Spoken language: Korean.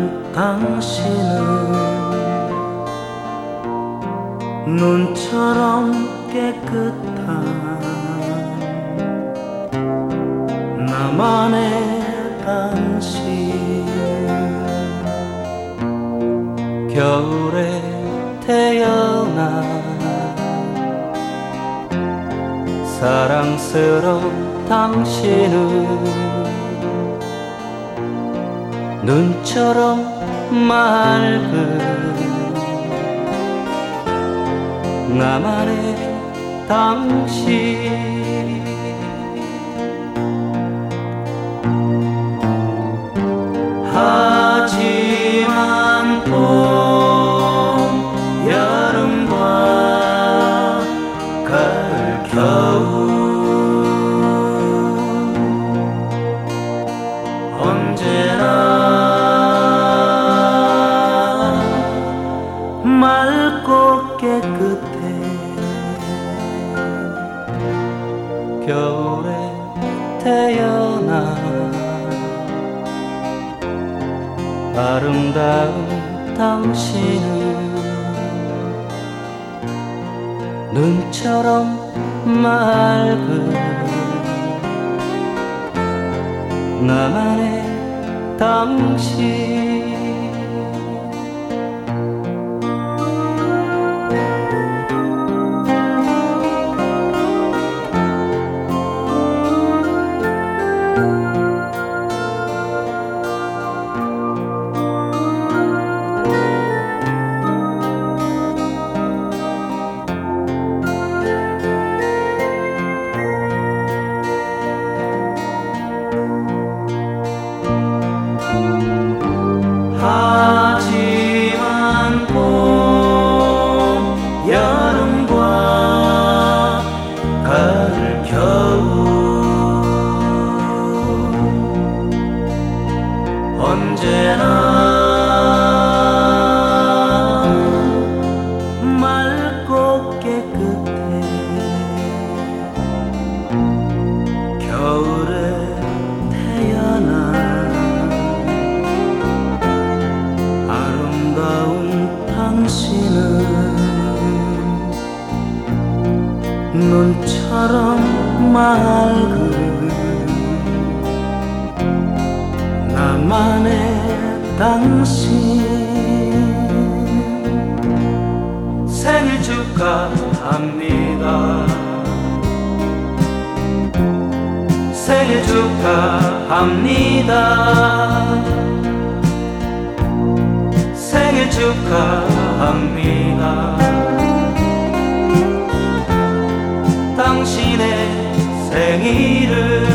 당신은 눈처럼 깨끗한 나만의 당신. 겨울에 태어나 사랑스러운 당신은 눈처럼 맑은 나만의 당신. 하지만 봄, 여름과 가을, 겨울 언제나 맑고 깨끗해. 겨울에 태어나 아름다운 당신은 눈처럼 맑은 나만의 당신. 하지만 봄, 여름과 가을, 겨울 언제나 맑고 깨끗해. 겨울에 태어나 당신은 눈처럼 맑은 나만의 당신. 생일 축하합니다. 생일 축하합니다. 생일 축하합니다. 당신의 생일을